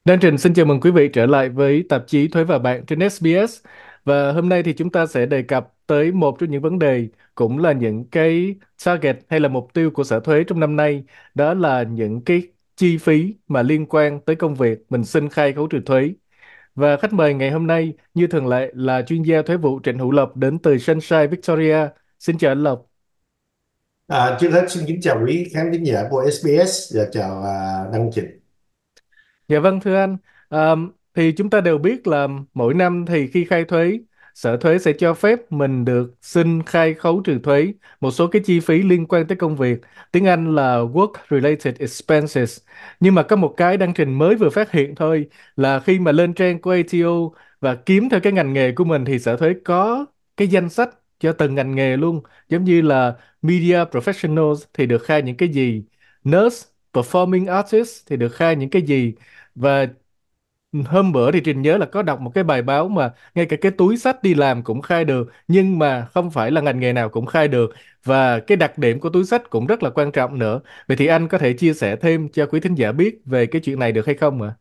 Đăng Trình xin chào mừng quý vị trở lại với tạp chí Thuế và Bạn trên SBS. Và hôm nay thì chúng ta sẽ đề cập tới một trong những vấn đề cũng là những cái target hay là mục tiêu của Sở Thuế trong năm nay. Đó là những cái chi phí mà liên quan tới công việc mình xin khai khấu trừ thuế. Và khách mời ngày hôm nay như thường lệ là chuyên gia thuế vụ Trịnh Hữu Lộc đến từ Sunshine Victoria. Xin chào anh Lộc. Trước hết xin kính chào quý khán thính giả của SBS và chào Đăng Trình. Dạ vâng thưa anh. Thì chúng ta đều biết là mỗi năm thì khi khai thuế, Sở Thuế sẽ cho phép mình được xin khai khấu trừ thuế một số cái chi phí liên quan tới công việc. Tiếng Anh là Work Related Expenses. Nhưng mà có một cái Đăng Trình mới vừa phát hiện thôi là khi mà lên trang của ATO và kiếm theo cái ngành nghề của mình thì Sở Thuế có cái danh sách cho từng ngành nghề luôn. Giống như là Media Professionals thì được khai những cái gì, Nurse, Performing Artist thì được khai những cái gì. Và hôm bữa thì Trình nhớ là có đọc một cái bài báo mà ngay cả cái túi xách đi làm cũng khai được, nhưng mà không phải là ngành nghề nào cũng khai được, và cái đặc điểm của túi xách cũng rất là quan trọng nữa. Vậy thì anh có thể chia sẻ thêm cho quý thính giả biết về cái chuyện này được hay không ạ?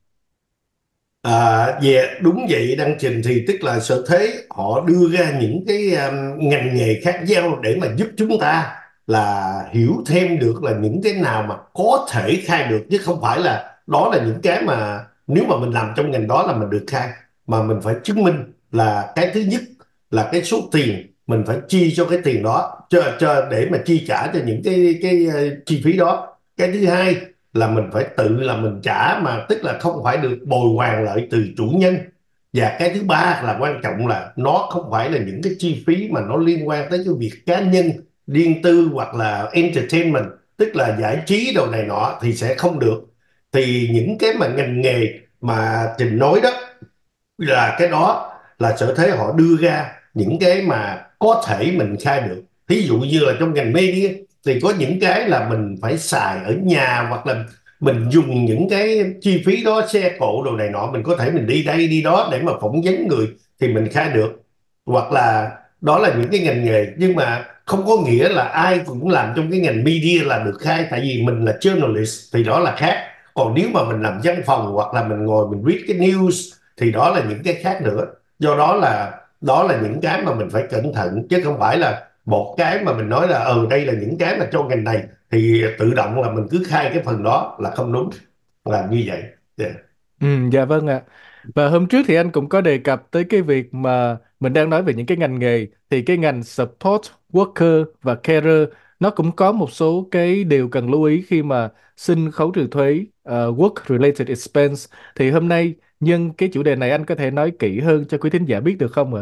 Đúng vậy Đăng Trình, thì tức là Sở Thuế họ đưa ra những cái ngành nghề khác nhau để mà giúp chúng ta là hiểu thêm được là những cái nào mà có thể khai được, chứ không phải là đó là những cái mà nếu mà mình làm trong ngành đó là mình được khai, mà mình phải chứng minh là cái thứ nhất là cái số tiền mình phải chi cho cái tiền đó, cho để mà chi trả cho những cái chi phí đó. Cái thứ hai là mình phải tự là mình trả, mà tức là không phải được bồi hoàn lại từ chủ nhân. Và cái thứ ba là quan trọng là nó không phải là những cái chi phí mà nó liên quan tới cái việc cá nhân, riêng tư hoặc là entertainment, tức là giải trí đồ này nọ thì sẽ không được. Thì những cái mà ngành nghề mà Trình nói đó là cái đó là Sở Thuế họ đưa ra những cái mà có thể mình khai được. Thí dụ như là trong ngành media thì có những cái là mình phải xài ở nhà, hoặc là mình dùng những cái chi phí đó, xe cộ đồ này nọ, mình có thể mình đi đây đi đó để mà phỏng vấn người thì mình khai được. Hoặc là đó là những cái ngành nghề, nhưng mà không có nghĩa là ai cũng làm trong cái ngành media là được khai, tại vì mình là journalist thì đó là khác. Còn nếu mà mình làm văn phòng hoặc là mình ngồi mình read cái news thì đó là những cái khác nữa. Do đó là những cái mà mình phải cẩn thận, chứ không phải là một cái mà mình nói là đây là những cái mà cho ngành này thì tự động là mình cứ khai cái phần đó, là không đúng, là như vậy. Yeah. Dạ vâng ạ. Và hôm trước thì anh cũng có đề cập tới cái việc mà mình đang nói về những cái ngành nghề, thì cái ngành support worker và carer nó cũng có một số cái điều cần lưu ý khi mà xin khấu trừ thuế work related expense. Thì hôm nay nhân cái chủ đề này anh có thể nói kỹ hơn cho quý thính giả biết được không ạ?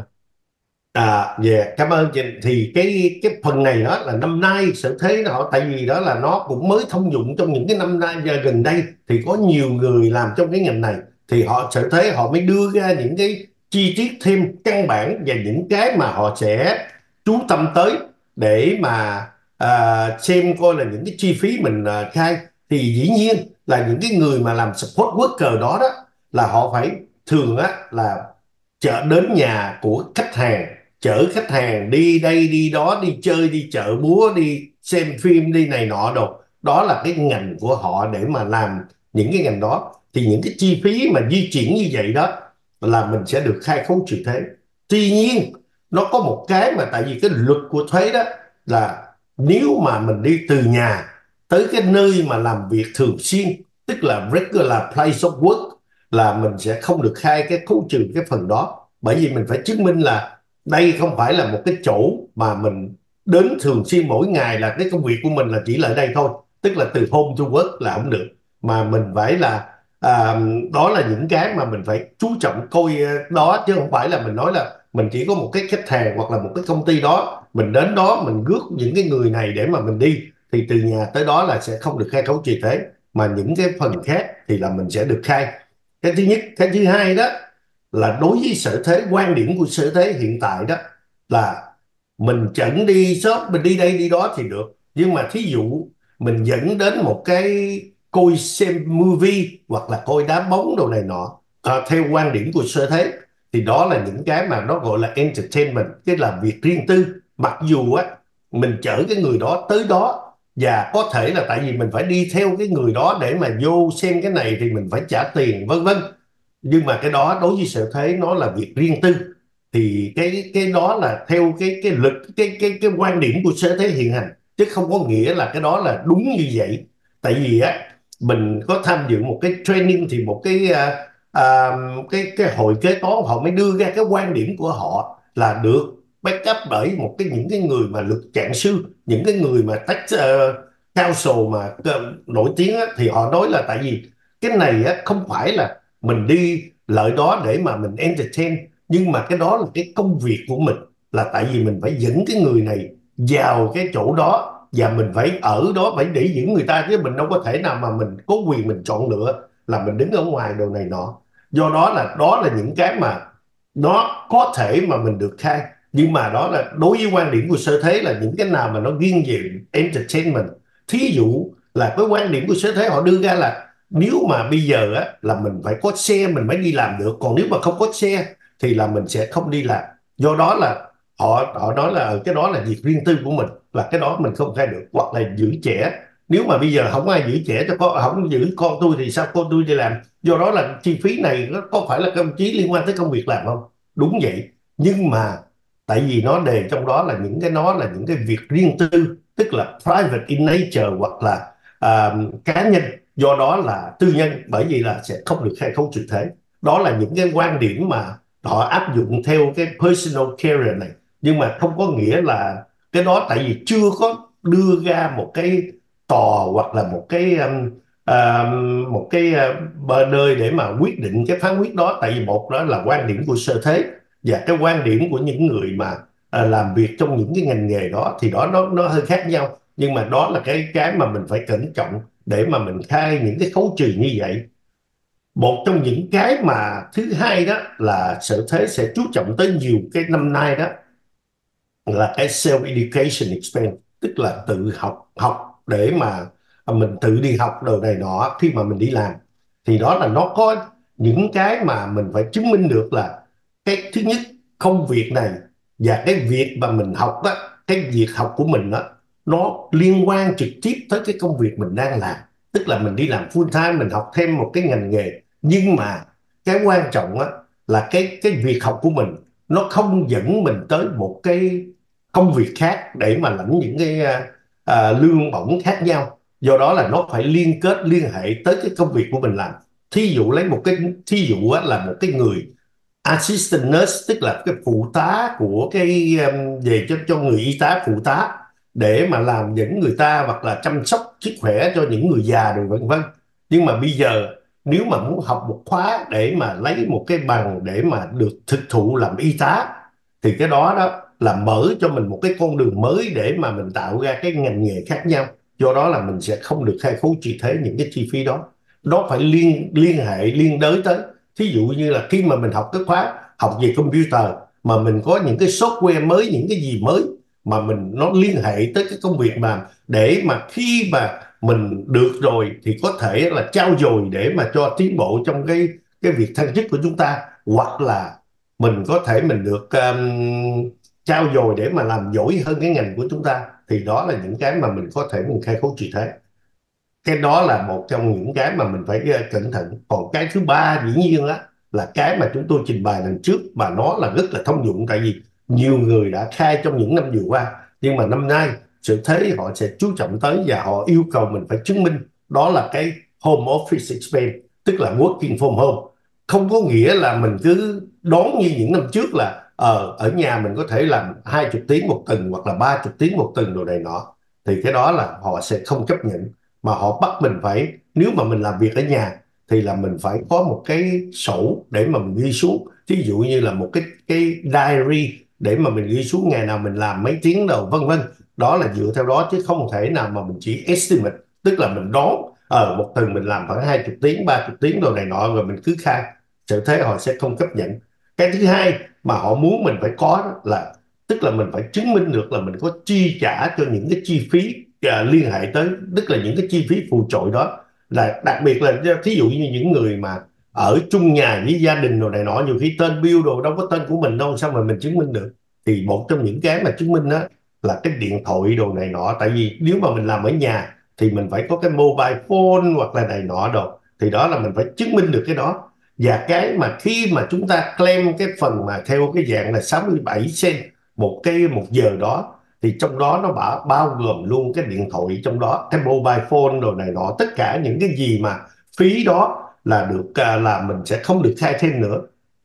Cảm ơn chị. Thì cái phần này đó là năm nay Sở Thuế họ, tại vì đó là nó cũng mới thông dụng trong những cái năm nay gần đây, thì có nhiều người làm trong cái ngành này, thì họ Sở Thuế họ mới đưa ra những cái chi tiết thêm căn bản và những cái mà họ sẽ chú tâm tới để mà xem coi là những cái chi phí mình khai. Thì dĩ nhiên là những cái người mà làm support worker đó đó là họ phải thường á là đến nhà của khách hàng, chở khách hàng đi đây đi đó, đi chơi, đi chợ búa, đi xem phim, đi này nọ đồ. Đó là cái ngành của họ để mà làm những cái ngành đó. Thì những cái chi phí mà di chuyển như vậy đó là mình sẽ được khai khấu trừ thuế. Tuy nhiên nó có một cái mà tại vì cái luật của thuế đó là nếu mà mình đi từ nhà tới cái nơi mà làm việc thường xuyên, tức là regular place of work, là mình sẽ không được khai cái khấu trừ cái phần đó. Bởi vì mình phải chứng minh là đây không phải là một cái chỗ mà mình đến thường xuyên mỗi ngày, là cái công việc của mình là chỉ là ở đây thôi, tức là từ home to work là không được. Mà mình phải là đó là những cái mà mình phải chú trọng coi đó, chứ không phải là mình nói là mình chỉ có một cái khách hàng hoặc là một cái công ty đó, mình đến đó mình rước những cái người này để mà mình đi, thì từ nhà tới đó là sẽ không được khai khấu trừ thuế. Mà những cái phần khác thì là mình sẽ được khai. Cái thứ nhất. Cái thứ hai đó là đối với Sở Thuế, quan điểm của Sở Thuế hiện tại đó là mình dẫn đi shop, mình đi đây đi đó thì được, nhưng mà thí dụ mình dẫn đến một cái coi xem movie hoặc là coi đá bóng đồ này nọ, theo quan điểm của Sở Thuế thì đó là những cái mà nó gọi là entertainment, cái là việc riêng tư. Mặc dù á mình chở cái người đó tới đó và có thể là tại vì mình phải đi theo cái người đó để mà vô xem cái này thì mình phải trả tiền vân vân. Nhưng mà cái đó đối với sở thuế nó là việc riêng tư, thì cái đó là theo cái lực cái quan điểm của sở thuế hiện hành, chứ không có nghĩa là cái đó là đúng như vậy. Tại vì á, mình có tham dự một cái training thì một cái cái hội kế toán họ mới đưa ra cái quan điểm của họ là được backup bởi một cái những cái người mà luật trạng sư, những cái người mà tax counsel mà nổi tiếng á, thì họ nói là tại vì cái này á, không phải là mình đi lợi đó để mà mình entertain, nhưng mà cái đó là cái công việc của mình, là tại vì mình phải dẫn cái người này vào cái chỗ đó và mình phải ở đó phải để giữ người ta, chứ mình đâu có thể nào mà mình có quyền mình chọn lựa là mình đứng ở ngoài đồ này nọ. Do đó là những cái mà nó có thể mà mình được khai, nhưng mà đó là đối với quan điểm của sở thuế là những cái nào mà nó nghiêng về entertainment. Thí dụ là cái quan điểm của sở thuế họ đưa ra là nếu mà bây giờ á, là mình phải có xe mình mới đi làm được, còn nếu mà không có xe thì là mình sẽ không đi làm. Do đó là họ họ nói là cái đó là việc riêng tư của mình, là cái đó mình không khai được. Hoặc là giữ trẻ, nếu mà bây giờ không ai giữ trẻ cho con, không giữ con tôi thì sao con tôi đi làm. Do đó là chi phí này nó có phải là công chí liên quan tới công việc làm không? Đúng vậy. Nhưng mà tại vì nó đề trong đó là những cái, nó là những cái việc riêng tư, tức là private in nature, hoặc là cá nhân, do đó là tư nhân, bởi vì là sẽ không được khai khấu trừ thuế. Đó là những cái quan điểm mà họ áp dụng theo cái personal carrier này. Nhưng mà không có nghĩa là cái đó, tại vì chưa có đưa ra một cái tòa hoặc là một cái nơi để mà quyết định cái phán quyết đó. Tại vì một đó là quan điểm của sở thuế, và cái quan điểm của những người mà làm việc trong những cái ngành nghề đó thì đó nó hơi khác nhau. Nhưng mà đó là cái mà mình phải cẩn trọng để mà mình khai những cái khấu trừ như vậy. Một trong những cái mà thứ hai đó là sở thuế sẽ chú trọng tới nhiều cái năm nay đó là cái self education expense, tức là tự học học để mà mình tự đi học đồ này nọ khi mà mình đi làm. Thì đó là nó có những cái mà mình phải chứng minh được là cái thứ nhất, công việc này và cái việc mà mình học đó, cái việc học của mình đó nó liên quan trực tiếp tới cái công việc mình đang làm. Tức là mình đi làm full time, mình học thêm một cái ngành nghề, nhưng mà cái quan trọng á là cái việc học của mình nó không dẫn mình tới một cái công việc khác để mà lãnh những cái lương bổng khác nhau. Do đó là nó phải liên kết liên hệ tới cái công việc của mình làm. Thí dụ lấy một cái thí dụ á, là một cái người assistant nurse, tức là cái phụ tá của cái về cho người y tá phụ tá, để mà làm dẫn người ta hoặc là chăm sóc sức khỏe cho những người già rồi vân vân. Nhưng mà bây giờ nếu mà muốn học một khóa để mà lấy một cái bằng để mà được thực thụ làm y tá, thì cái đó đó là mở cho mình một cái con đường mới để mà mình tạo ra cái ngành nghề khác nhau. Do đó là mình sẽ không được khai khấu trừ thuế những cái chi phí đó. Nó phải liên hệ liên đới tới. Thí dụ như là khi mà mình học cái khóa học về computer mà mình có những cái software mới, những cái gì mới mà nó liên hệ tới cái công việc mà, để mà khi mà mình được rồi thì có thể là trau dồi để mà cho tiến bộ trong cái việc thăng chức của chúng ta. Hoặc là mình có thể mình được trau dồi để mà làm giỏi hơn cái ngành của chúng ta, thì đó là những cái mà mình có thể mình khai khấu trừ thuế. Cái đó là một trong những cái mà mình phải cẩn thận. Còn cái thứ ba dĩ nhiên á là cái mà chúng tôi trình bày lần trước, mà nó là rất là thông dụng, tại vì nhiều người đã khai trong những năm vừa qua, nhưng mà năm nay sự thế họ sẽ chú trọng tới và họ yêu cầu mình phải chứng minh. Đó là cái home office expense, tức là working from home. Không có nghĩa là mình cứ đón như những năm trước là ở nhà mình có thể làm 20 tiếng một tuần hoặc là 30 tiếng một tuần đồ này nọ. Thì cái đó là họ sẽ không chấp nhận, mà họ bắt mình phải, nếu mà mình làm việc ở nhà thì là mình phải có một cái sổ để mà mình ghi xuống. Ví dụ như là một cái diary để mà mình ghi xuống ngày nào mình làm mấy tiếng đầu vân vân. Đó là dựa theo đó, chứ không thể nào mà mình chỉ estimate, tức là mình đoán một tuần mình làm khoảng 20 tiếng 30 tiếng đồ này nọ rồi mình cứ khai. Sự thế họ sẽ không chấp nhận. Cái thứ hai mà họ muốn mình phải có đó là, tức là mình phải chứng minh được là mình có chi trả cho những cái chi phí liên hệ tới, tức là những cái chi phí phụ trội đó. Là đặc biệt là thí dụ như những người mà ở chung nhà với gia đình rồi này nọ, nhiều khi tên bill đồ đâu có tên của mình đâu, sao mà mình chứng minh được. Thì một trong những cái mà chứng minh đó là cái điện thoại đồ này nọ. Tại vì nếu mà mình làm ở nhà thì mình phải có cái mobile phone hoặc là này nọ đồ, thì đó là mình phải chứng minh được cái đó. Và cái mà khi mà chúng ta claim cái phần mà theo cái dạng là 67 cent một giờ đó, thì trong đó nó bao gồm luôn cái điện thoại trong đó, cái mobile phone đồ này nọ, tất cả những cái gì mà phí đó là được, là mình sẽ không được khai thêm nữa.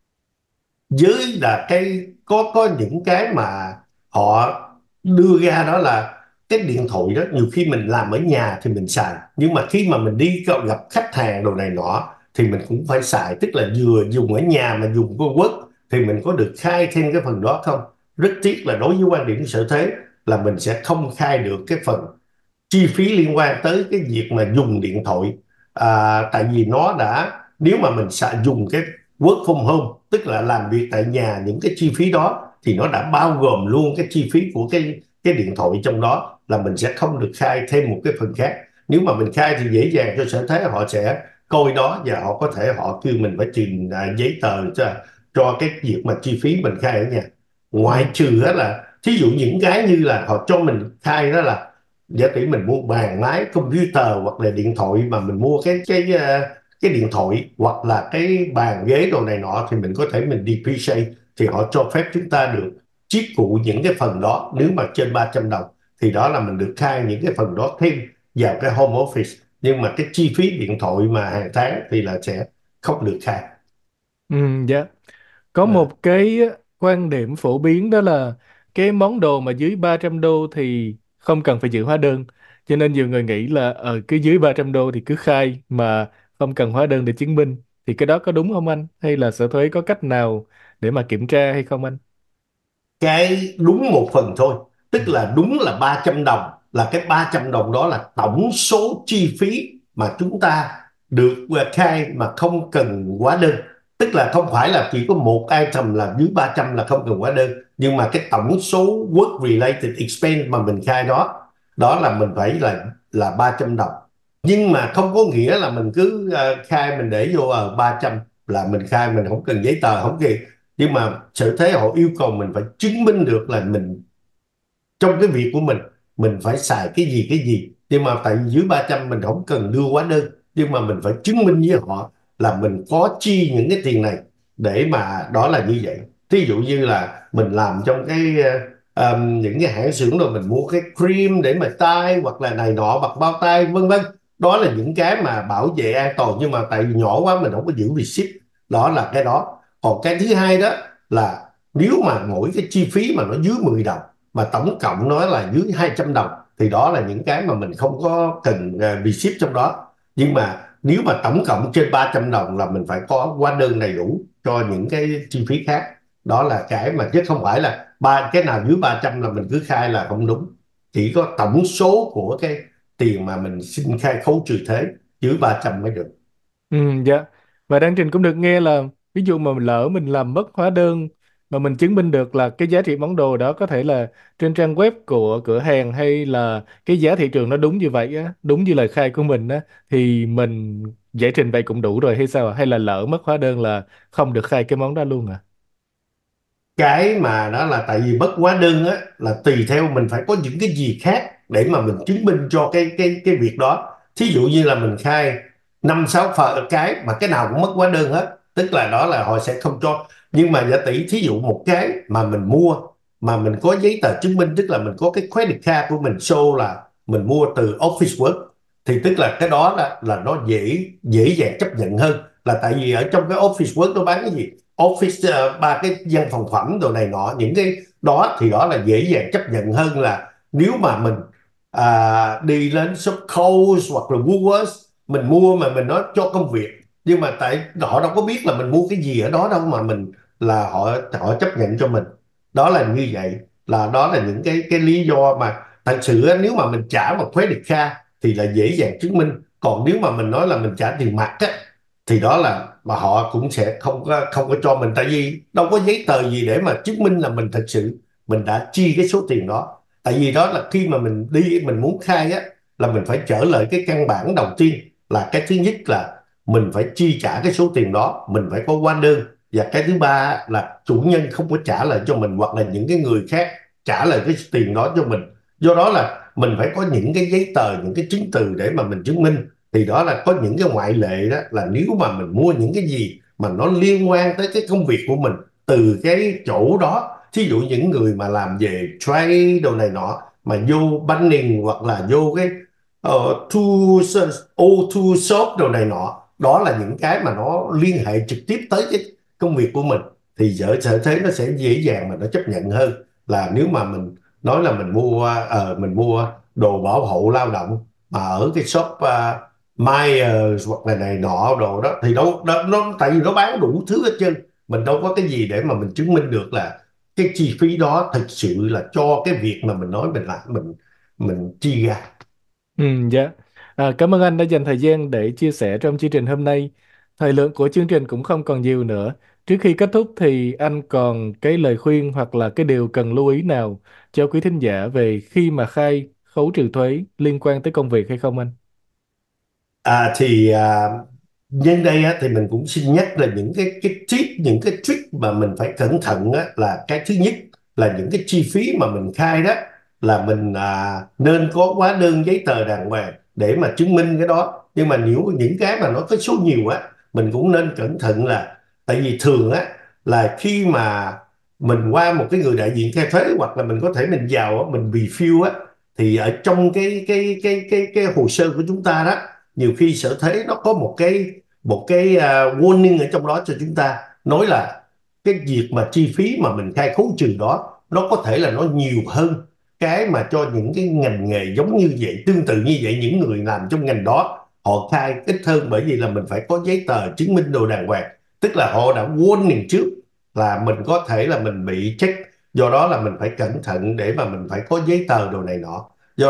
Với là cái có những cái mà họ đưa ra đó là cái điện thoại đó nhiều khi mình làm ở nhà thì mình xài, nhưng mà khi mà mình đi gặp khách hàng đồ này nọ thì mình cũng phải xài, tức là vừa dùng ở nhà mà dùng vô work thì mình có được khai thêm cái phần đó không? Rất tiếc là đối với quan điểm sở thuế là mình sẽ không khai được cái phần chi phí liên quan tới cái việc mà dùng điện thoại. Tại vì nó đã, nếu mà mình sẽ dùng cái work from home, tức là làm việc tại nhà, những cái chi phí đó thì nó đã bao gồm luôn cái chi phí của cái điện thoại trong đó, là mình sẽ không được khai thêm một cái phần khác. Nếu mà mình khai thì dễ dàng cho sở thuế họ sẽ coi đó, và họ có thể họ kêu mình phải trình giấy tờ cho cái việc mà chi phí mình khai ở nhà. Ngoại Ừ. trừ đó là thí dụ những cái như là họ cho mình khai đó là giả tỷ mình mua bàn máy computer hoặc là điện thoại, mà mình mua cái điện thoại hoặc là cái bàn ghế đồ này nọ thì mình có thể mình depreciate, thì họ cho phép chúng ta được chiết phụ những cái phần đó. Nếu mà trên 300 đồng thì đó là mình được khai những cái phần đó thêm vào cái home office, nhưng mà cái chi phí điện thoại mà hàng tháng thì là sẽ không được khai. Ừ, dạ. Có À. một cái quan điểm phổ biến đó là cái món đồ mà dưới 300 đô thì không cần phải giữ hóa đơn. Cho nên nhiều người nghĩ là cứ dưới 300 đô thì cứ khai mà không cần hóa đơn để chứng minh. Thì cái đó có đúng không anh? Hay là sở thuế có cách nào để mà kiểm tra hay không anh? Cái đúng một phần thôi, Ừ. tức là đúng là 300 đồng, là cái 300 đồng đó là tổng số chi phí mà chúng ta được khai mà không cần hóa đơn. Tức là không phải là chỉ có một item là dưới 300 là không cần hóa đơn, nhưng mà cái tổng số work related expense mà mình khai đó, đó là mình phải là 300 đồng. Nhưng mà không có nghĩa là mình cứ khai mình để vô 300 là mình khai, mình không cần giấy tờ không gì. Nhưng mà sở thuế họ yêu cầu mình phải chứng minh được là mình, trong cái việc của mình phải xài cái gì. Nhưng mà tại vì dưới 300 mình không cần đưa hóa đơn, nhưng mà mình phải chứng minh với họ là mình có chi những cái tiền này, để mà đó là như vậy. Ví dụ như là mình làm trong cái những cái hãng xưởng rồi mình mua cái cream để mà tay hoặc là này nọ, bọc bao tay vân vân, đó là những cái mà bảo vệ an toàn, nhưng mà tại vì nhỏ quá mình không có giữ receipt. Đó là cái đó. Còn cái thứ hai đó là nếu mà mỗi cái chi phí mà nó dưới 10 đồng mà tổng cộng nó là dưới 200 đồng thì đó là những cái mà mình không có cần receipt trong đó. Nhưng mà nếu mà tổng cộng trên 300 đồng là mình phải có hóa đơn đầy đủ cho những cái chi phí khác. Đó là cái mà, chứ không phải là cái nào dưới 300 là mình cứ khai là không đúng. Chỉ có tổng số của cái tiền mà mình xin khai khấu trừ thuế dưới 300 mới được. Ừ, dạ. Và đang trình cũng được nghe là ví dụ mà lỡ mình làm mất hóa đơn mà mình chứng minh được là cái giá trị món đồ đó có thể là trên trang web của cửa hàng hay là cái giá thị trường nó đúng như vậy á, đúng như lời khai của mình á, thì mình giải trình vậy cũng đủ rồi hay sao ạ? Hay là lỡ mất hóa đơn là không được khai cái món đó luôn à? Cái mà đó là tại vì bất hóa đơn á là tùy theo mình phải có những cái gì khác để mà mình chứng minh cho cái việc đó. Thí dụ như là mình khai năm sáu cái mà cái nào cũng mất hóa đơn hết, tức là đó là họ sẽ không cho. Nhưng mà giả tỷ thí dụ một cái mà mình mua mà mình có giấy tờ chứng minh, tức là mình có cái credit card của mình show là mình mua từ Office Work, thì tức là cái đó là nó dễ dễ dàng chấp nhận hơn. Là tại vì ở trong cái Office Work nó bán cái gì, office, ba cái văn phòng phẩm đồ này nọ, những cái đó thì đó là dễ dàng chấp nhận hơn là nếu mà mình đi lên shop Kohl's hoặc là Woolworths mình mua mà mình nói cho công việc, nhưng mà tại họ đâu có biết là mình mua cái gì ở đó đâu, mà mình là họ họ chấp nhận cho mình. Đó là như vậy. Là đó là những cái lý do mà thật sự á, nếu mà mình trả một credit card thì là dễ dàng chứng minh. Còn nếu mà mình nói là mình trả tiền mặt á thì đó là mà họ cũng sẽ không có cho mình, tại vì đâu có giấy tờ gì để mà chứng minh là mình thật sự mình đã chi cái số tiền đó. Tại vì đó là khi mà mình đi mình muốn khai á là mình phải trở lại cái căn bản đầu tiên, là cái thứ nhất là mình phải chi trả cái số tiền đó, mình phải có hóa đơn. Và cái thứ ba là chủ nhân không có trả lại cho mình hoặc là những cái người khác trả lại cái tiền đó cho mình. Do đó là mình phải có những cái giấy tờ, những cái chứng từ để mà mình chứng minh. Thì đó là có những cái ngoại lệ, đó là nếu mà mình mua những cái gì mà nó liên quan tới cái công việc của mình từ cái chỗ đó, thí dụ những người mà làm về trade đồ này nọ mà vô banning hoặc là vô cái tool, O2 shop đồ này nọ, đó là những cái mà nó liên hệ trực tiếp tới cái công việc của mình, thì sở thuế nó sẽ dễ dàng mà nó chấp nhận hơn là nếu mà mình nói là mình mua đồ bảo hộ lao động mà ở cái shop Myers hoặc là này nọ đồ đó, thì đâu đó, nó tại vì nó bán đủ thứ hết trơn, mình đâu có cái gì để mà mình chứng minh được là cái chi phí đó thực sự là cho cái việc mà mình nói mình làm, mình chi ra. Ừ, dạ. Cảm ơn anh đã dành thời gian để chia sẻ trong chương trình hôm nay. Thời lượng của chương trình cũng không còn nhiều nữa. Trước khi kết thúc thì anh còn cái lời khuyên hoặc là cái điều cần lưu ý nào cho quý thính giả về khi mà khai khấu trừ thuế liên quan tới công việc hay không anh? Nhân đây á, thì mình cũng xin nhắc là những cái tip, những cái trick mà mình phải cẩn thận á, là cái thứ nhất là những cái chi phí mà mình khai đó là mình nên có hóa đơn giấy tờ đàng hoàng để mà chứng minh cái đó. Nhưng mà nếu những cái mà nó có số nhiều á, mình cũng nên cẩn thận, là tại vì thường á là khi mà mình qua một cái người đại diện khai thuế hoặc là mình có thể mình vào á, mình review á, thì ở trong cái hồ sơ của chúng ta đó, nhiều khi sở thuế nó có một cái warning ở trong đó cho chúng ta, nói là cái việc mà chi phí mà mình khai khấu trừ đó nó có thể là nó nhiều hơn cái mà cho những cái ngành nghề giống như vậy, tương tự như vậy, những người làm trong ngành đó họ khai ít hơn, bởi vì là mình phải có giấy tờ chứng minh đồ đàng hoàng, tức là họ đã warning trước là mình có thể là mình bị check. Do đó là mình phải cẩn thận để mà mình phải có giấy tờ đồ này nọ.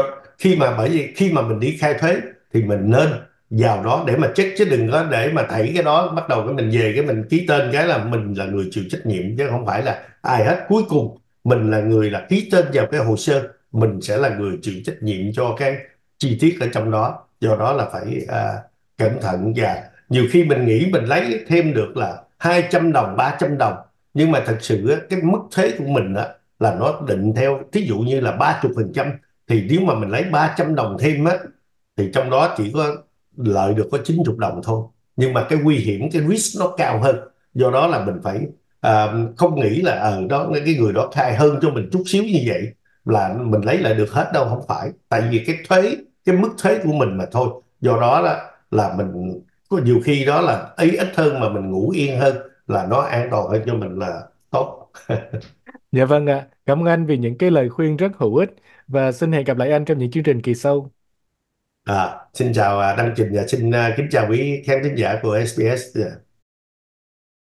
Bởi vì khi mà mình đi khai thuế thì mình nên vào đó để mà check, chứ đừng có để mà thấy cái đó bắt đầu cái mình về cái mình ký tên cái là mình là người chịu trách nhiệm, chứ không phải là ai hết. Cuối cùng mình là người là ký tên vào cái hồ sơ, mình sẽ là người chịu trách nhiệm cho cái chi tiết ở trong đó. Do đó là phải cẩn thận. Và nhiều khi mình nghĩ mình lấy thêm được là 200 đồng 300 đồng, nhưng mà thật sự á, cái mức thuế của mình á, là nó định theo thí dụ như là 30%, thì nếu mà mình lấy 300 đồng thêm á, thì trong đó chỉ có lợi được có 90 đồng thôi, nhưng mà cái nguy hiểm, cái risk nó cao hơn. Do đó là mình phải không nghĩ là đó cái người đó khai hơn cho mình chút xíu như vậy là mình lấy lại được hết đâu, không phải. Tại vì cái thuế, cái mức thuế của mình mà thôi. Do đó là mình có nhiều khi đó là ấy ít hơn mà mình ngủ yên hơn, là nó an toàn hơn cho mình là tốt. Dạ vâng ạ. Cảm ơn anh vì những cái lời khuyên rất hữu ích và xin hẹn gặp lại anh trong những chương trình kỳ sau. Xin chào Đăng Trình, và xin kính chào quý khán thính giả của SBS.